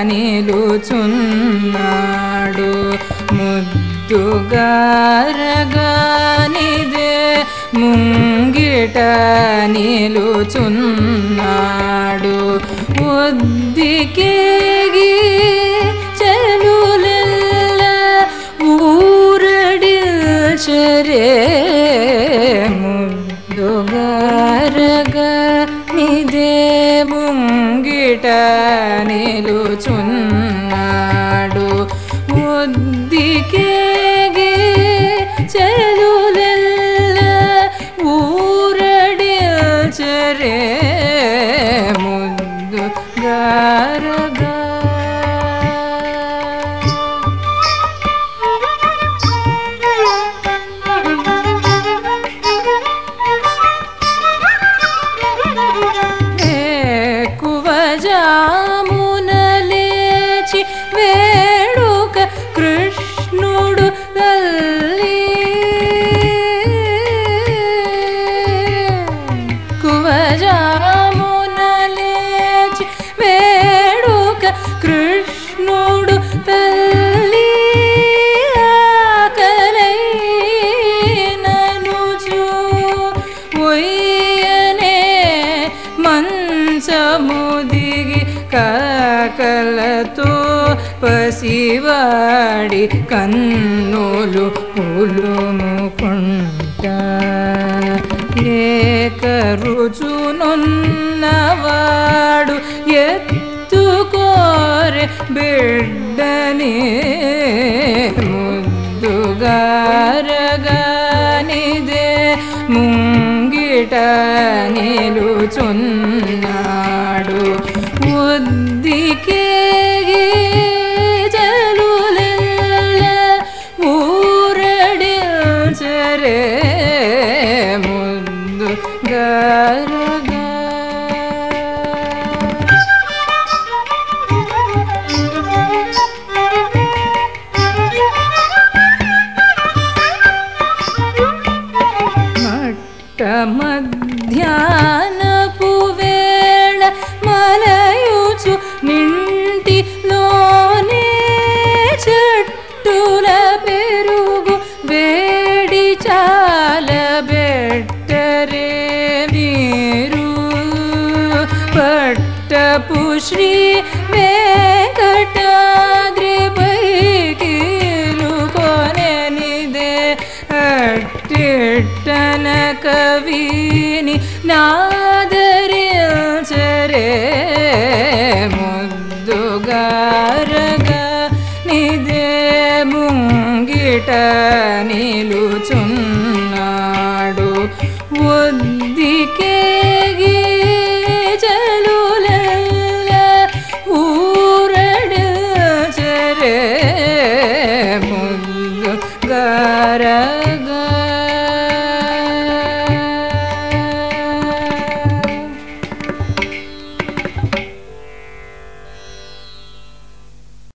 నిలుచున్నాడు ముద్దుగారగానిదే ముంగిట నిలుచున్నాడు ఒద్దికేగి చెలులెల్ల ఊరడిల్చరే ముద్దుగారగానిదే ముంగిట నిలుచున్నాడు ఒద్దికేగి చెలులెల్ల ఊరడిల్చరే ముద్దుగారగా జామున లేచి వేడుక కృష్ణుడు తల్లి కువజామున లేచి వేడుక కృష్ణుడు తల్లి ఆకలైననుచు ఒయ్యనే మంచముదిగి కాకలతో పసివాడి కన్నులు పులుముకుంటా ఏకరుచునున్నవాడు ఎత్తుకోరె బిడ్డని ముద్దుగారగానిదే ముంగిట నిలుచున్నాడు ఒద్దికేగి చెలులెల్ల ఊరడిల్చరే ముద్దుగారగా మధ్యాహ్నపు వేళ మలయుచు నింటిలోనే చెట్టుల పెరుగు వేడి చాలబెట్టరే మీరు పట్టపు శ్రీ వెంకటాద్రిపైకి కొనెనిదే అట్టిట్టన కవిని నాదరించరే ముద్దుగారగా నిదే ముంగిట నిలుచున్న